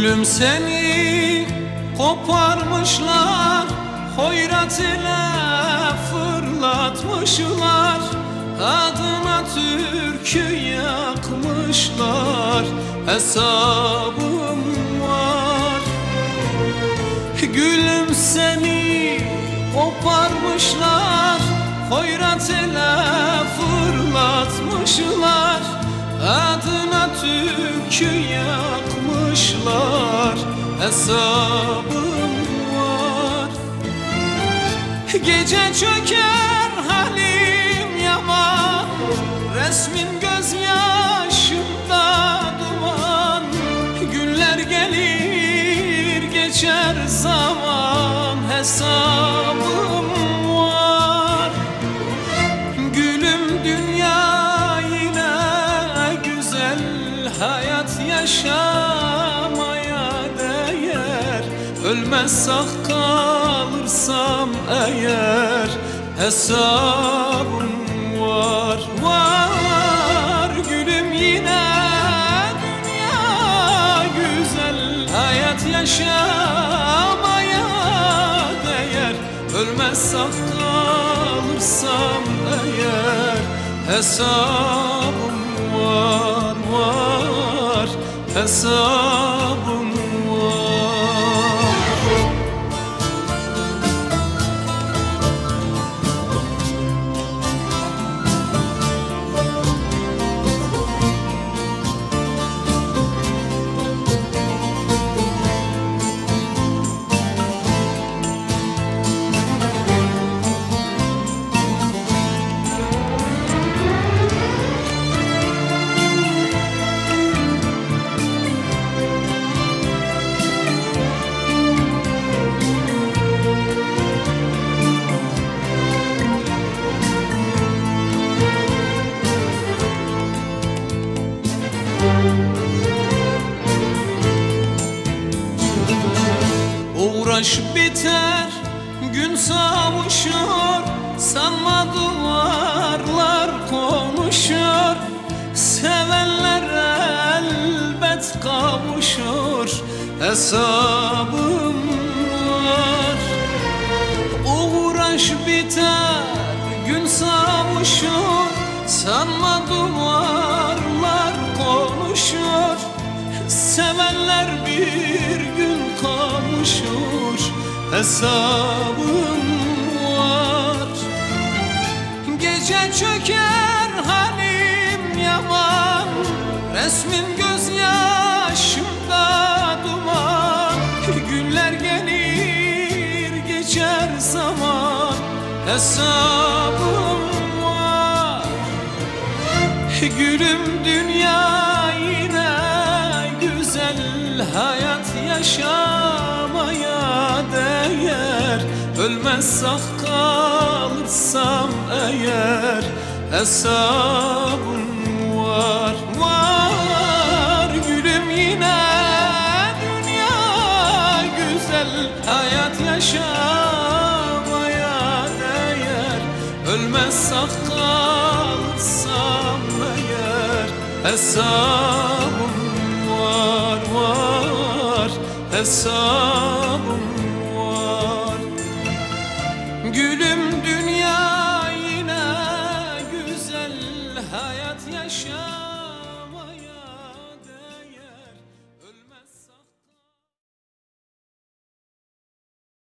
Gülüm seni koparmışlar, hoyrat ile fırlatmışlar, adına türkü yakmışlar, hesabım var. Gülüm seni koparmışlar, hoyrat ile fırlatmışlar, adına türkü yakmışlar, hesabım var. Gece çöker halim yaman, resmin gözyaşımda duman. Günler gelir geçer zaman, hesabım var. Gülüm dünya yine güzel, hayat yaşamaya değer. Ölmezsek kalırsam eğer, hesabım var, var. Gülüm yine dünya güzel, hayat yaşamaya değer. Ölmezsek kalırsam eğer, hesabım var, var, hesabım var. Uğraş biter, gün savuşur, sanma duvarlar konuşur. Sevenler elbet kavuşur, hesabım var. Uğraş biter, gün savuşur, sanma duvarlar konuşur. Sevenler bir gün kavuşur, hesabım var. Gece çöker halim yaman, resmin gözyaşımda duman. Günler gelir geçer zaman, hesabım var. Gülüm dünya yine güzel, hayat yaşamaya değer. Ölmezsek kalırsam eğer, hesabım var, var. Gülüm yine dünya güzel, hayat yaşamaya değer. Ölmezsek kalırsam eğer, hesabım var, var, hesabım var. Gülüm